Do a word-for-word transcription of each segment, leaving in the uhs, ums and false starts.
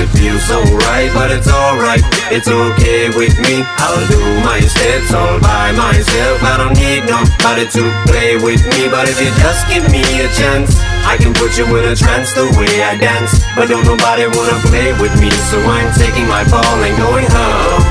it feels so right. But it's alright, it's okay with me. I'll do my steps all by myself. I don't need nobody to play with me. But if you just give me a chance, I can put you in a trance the way I dance. But don't nobody wanna play with me, so I'm taking my ball and going home,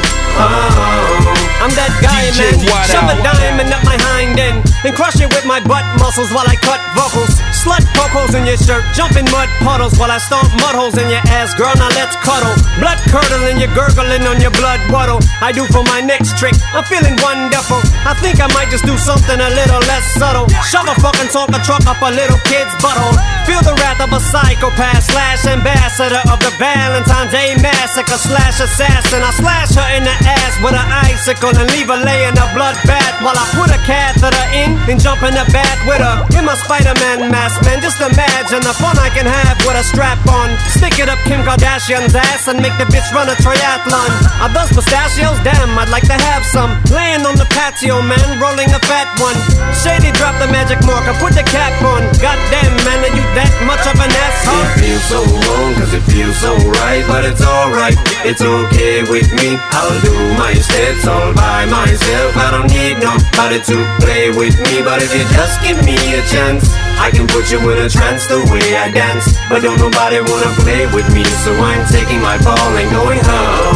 home. I'm that guy, man, shove a diamond up my hind end and crush it with my butt muscles while I cut vocals. Slut poke holes in your shirt, jump in mud puddles while I stomp mud holes in your ass. Girl, now let's cuddle. Blood curdling, you're gurgling on your blood waddle. I do for my next trick, I'm feeling wonderful. I think I might just do something a little less subtle. Shove a fucking Tonka truck up a little kid's butthole. Feel the wrath of a psychopath slash ambassador of the Valentine's Day massacre slash assassin. I slash her in the ass with an icicle and leave her laying a blood bath while I put a catheter in and jump in the bath with her in my Spider-Man mask. Man, just imagine the fun I can have with a strap on. Stick it up Kim Kardashian's ass and make the bitch run a triathlon. Are those pistachios? Damn, I'd like to have some. Laying on the patio, man, rolling a fat one. Shady, drop the magic marker, put the cap on. Goddamn, man, are you that much of an asshole? It feels so wrong, cause it feels so right. But it's alright, it's okay with me. I'll do my steps all by myself. I don't need nobody to play with me. But if you just give me a chance, I can put you in a trance the way I dance. But don't nobody wanna play with me, so I'm taking my ball and going home,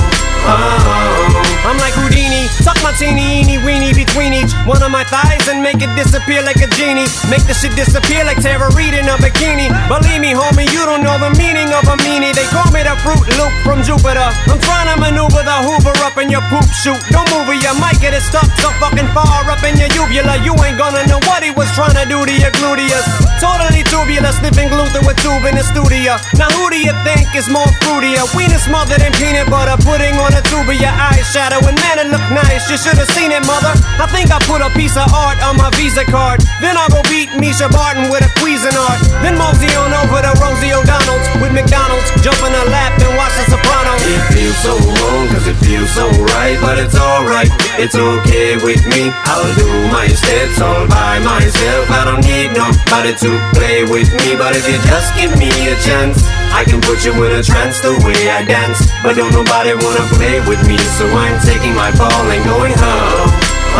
home. I'm like Houdini, tuck my teeny eeny weeny between each one of my thighs and make it disappear like a genie. Make the shit disappear like Tara Reid in a bikini. Believe me, homie, you don't know the meaning of a meanie. They call me the Fruit Loop from Jupiter. I'm trying to maneuver the Hoover up in your poop chute. Don't move or you might get it stuck so fucking far up in your uvula. You ain't gonna know what he was trying to do to your gluteus. Totally tubular, sniffing gluten with tube in the studio. Now who do you think is more fruitier? Wiener smothered in peanut butter, putting on a tube of your eyeshadow. And man, it look nice, you should've seen it, mother. I think I put a piece of art on my Visa card. Then I'll go beat Misha Barton with a Cuisinart. Then mosey on over to Rosie O'Donnell's with McDonald's. Jump in her lap and watch The Sopranos. It feels so wrong, cause it feels so right. But it's alright, it's okay with me. I'll do my steps all by myself. I don't need nobody to play with me. But if you just give me a chance, I can put you in a trance the way I dance. But don't nobody wanna play with me, so I'm taking my ball and going home,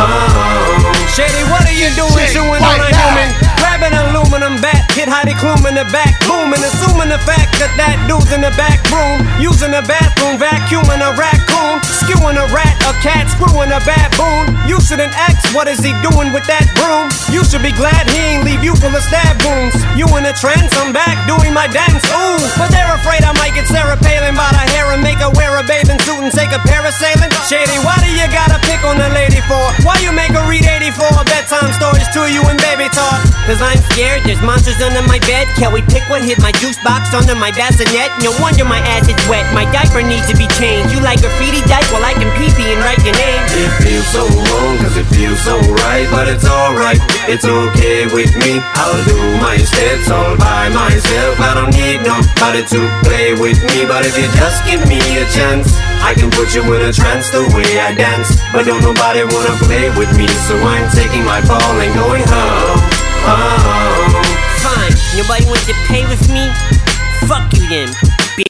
home. Shady, what are you doing? Chewing on a human, grabbing an aluminum bat, hit Heidi Klum in the back, booming, assuming the fact that that dude's in the back room, using the bathroom, vacuuming a raccoon, skewing a rat, a cat, screwing a baboon. You shouldn't ask, what is he doing with that broom? You should be glad he ain't leave you full of stab wounds. You in a trance, I'm back doing my dance, ooh. But they're afraid I might get Sarah Palin by the hair and make her wear a bathing suit and take a parasailing. Shady, why do you gotta pick on the lady for? Why you make her read eighty-four bedtime stories to you and baby talk? Cause I'm scared, there's monsters under my bed. Can we pick one? Hit my juice box under my bassinet. No wonder my ass is wet, my diaper needs to be changed. You like graffiti dyke? Well I can pee-pee and write your name. It feels so wrong, cause it feels so right. But it's alright, it's okay with me. I'll do my steps all by myself. I don't need nobody to play with me. But if you just give me a chance, I can put you in a trance the way I dance. But don't nobody wanna play with me, so I'm taking my ball and going home, home. Fine, nobody wants to play with me? Fuck you then.